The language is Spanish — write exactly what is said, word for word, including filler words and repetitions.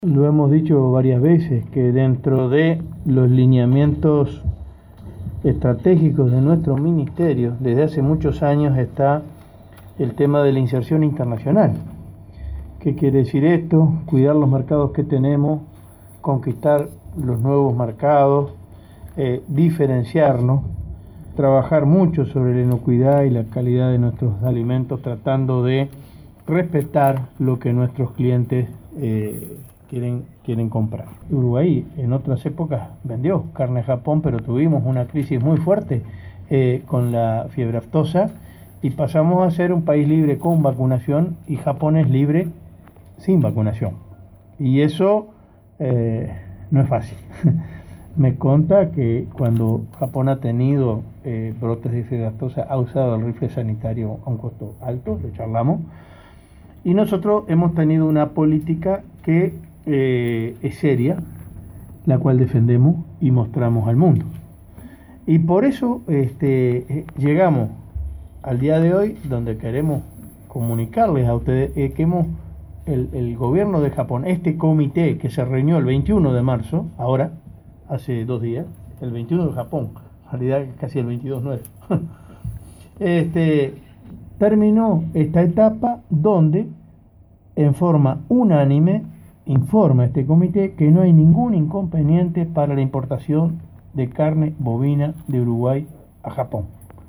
Lo hemos dicho varias veces, que dentro de los lineamientos estratégicos de nuestro ministerio, desde hace muchos años está el tema de la inserción internacional. ¿Qué quiere decir esto? Cuidar los mercados que tenemos, conquistar los nuevos mercados, eh, diferenciarnos, trabajar mucho sobre la inocuidad y la calidad de nuestros alimentos, tratando de respetar lo que nuestros clientes eh, quieren, quieren comprar. Uruguay en otras épocas vendió carne a Japón, pero tuvimos una crisis muy fuerte eh, con la fiebre aftosa y pasamos a ser un país libre con vacunación y Japón es libre sin vacunación. Y eso eh, no es fácil. Me conta que cuando Japón ha tenido eh, brotes de fiebre aftosa ha usado el rifle sanitario a un costo alto, lo charlamos, y nosotros hemos tenido una política que eh, es seria, la cual defendemos y mostramos al mundo. Y por eso este, llegamos al día de hoy donde queremos comunicarles a ustedes eh, que hemos, el, el gobierno de Japón, este comité que se reunió el veintiuno de marzo, ahora, hace dos días, el veintiuno de Japón, en realidad casi el veintidós no es, este, terminó esta etapa donde en forma unánime informa este comité que no hay ningún inconveniente para la importación de carne bovina de Uruguay a Japón.